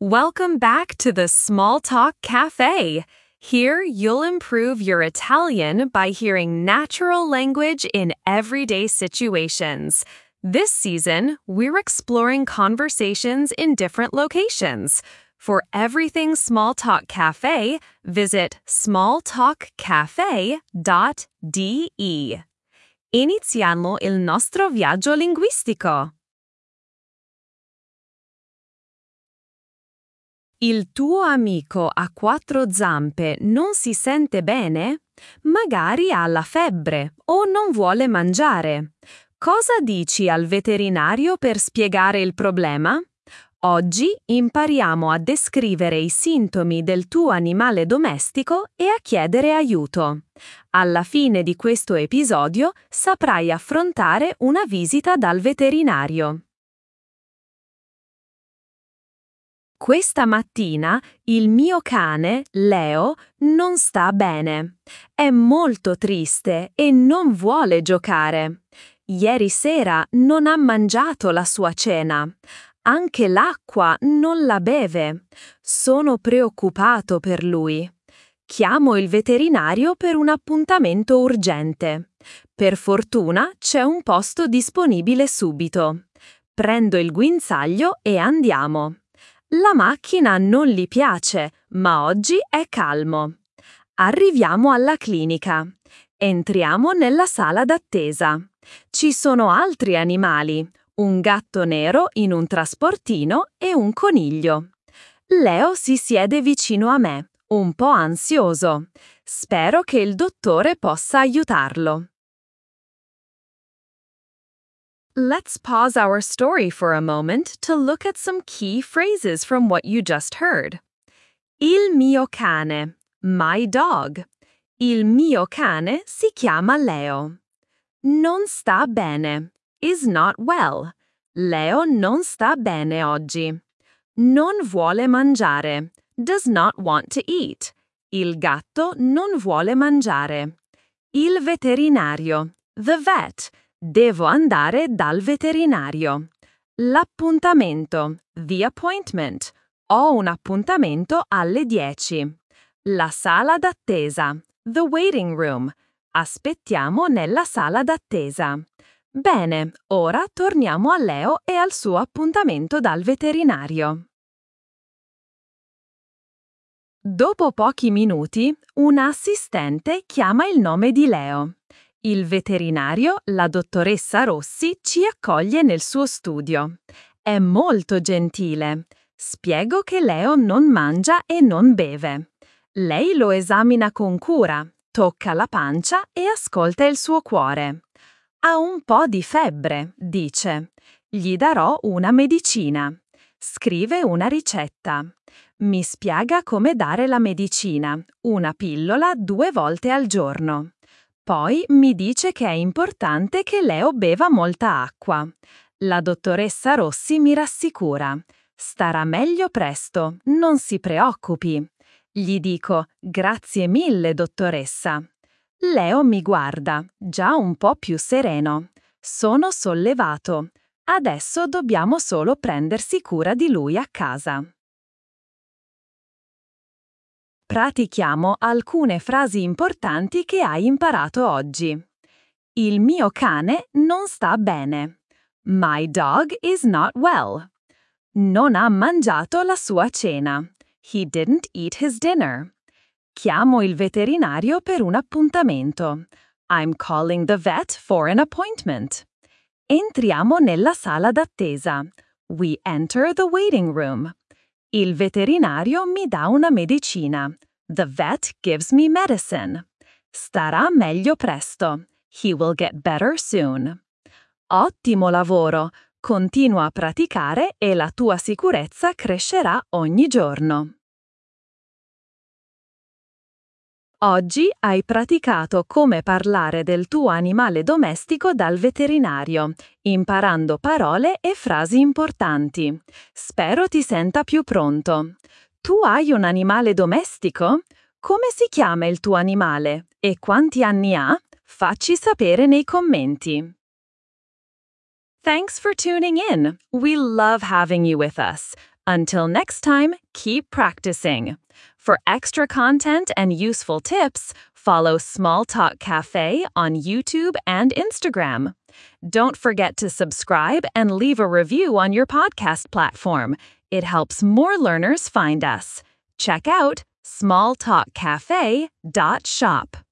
Welcome back to the Small Talk Cafe. Here, you'll improve your Italian by hearing natural language in everyday situations. This season, we're exploring conversations in different locations. For everything Small Talk Cafe, visit smalltalkcafe.de. Iniziamo il nostro viaggio linguistico. Il tuo amico a quattro zampe non si sente bene? Magari ha la febbre o non vuole mangiare. Cosa dici al veterinario per spiegare il problema? Oggi impariamo a descrivere i sintomi del tuo animale domestico e a chiedere aiuto. Alla fine di questo episodio saprai affrontare una visita dal veterinario. Questa mattina il mio cane, Leo, non sta bene. È molto triste e non vuole giocare. Ieri sera non ha mangiato la sua cena. Anche l'acqua non la beve. Sono preoccupato per lui. Chiamo il veterinario per un appuntamento urgente. Per fortuna c'è un posto disponibile subito. Prendo il guinzaglio e andiamo. La macchina non gli piace, ma oggi è calmo. Arriviamo alla clinica. Entriamo nella sala d'attesa. Ci sono altri animali, un gatto nero in un trasportino e un coniglio. Leo si siede vicino a me, un po' ansioso. Spero che il dottore possa aiutarlo. Let's pause our story for a moment to look at some key phrases from what you just heard. Il mio cane, my dog. Il mio cane si chiama Leo. Non sta bene, is not well. Leo non sta bene oggi. Non vuole mangiare, does not want to eat. Il gatto non vuole mangiare. Il veterinario, the vet. Devo andare dal veterinario. L'appuntamento, the appointment. Ho un appuntamento alle 10. La sala d'attesa, the waiting room. Aspettiamo nella sala d'attesa. Bene, ora torniamo a Leo e al suo appuntamento dal veterinario. Dopo pochi minuti, un assistente chiama il nome di Leo. Il veterinario, la dottoressa Rossi, ci accoglie nel suo studio. È molto gentile. Spiego che Leo non mangia e non beve. Lei lo esamina con cura, tocca la pancia e ascolta il suo cuore. Ha un po' di febbre, dice. Gli darò una medicina. Scrive una ricetta. Mi spiega come dare la medicina, una pillola 2 volte al giorno. Poi mi dice che è importante che Leo beva molta acqua. La dottoressa Rossi mi rassicura. Starà meglio presto, non si preoccupi. Gli dico, grazie mille, dottoressa. Leo mi guarda, già un po' più sereno. Sono sollevato. Adesso dobbiamo solo prendersi cura di lui a casa. Pratichiamo alcune frasi importanti che hai imparato oggi. Il mio cane non sta bene. My dog is not well. Non ha mangiato la sua cena. He didn't eat his dinner. Chiamo il veterinario per un appuntamento. I'm calling the vet for an appointment. Entriamo nella sala d'attesa. We enter the waiting room. Il veterinario mi dà una medicina. The vet gives me medicine. Starà meglio presto. He will get better soon. Ottimo lavoro! Continua a praticare e la tua sicurezza crescerà ogni giorno. Oggi hai praticato come parlare del tuo animale domestico dal veterinario, imparando parole e frasi importanti. Spero ti senta più pronto. Tu hai un animale domestico? Come si chiama il tuo animale e quanti anni ha? Facci sapere nei commenti. Thanks for tuning in. We love having you with us. Until next time, keep practicing. For extra content and useful tips, follow Small Talk Cafe on YouTube and Instagram. Don't forget to subscribe and leave a review on your podcast platform. It helps more learners find us. Check out smalltalkcafe.shop.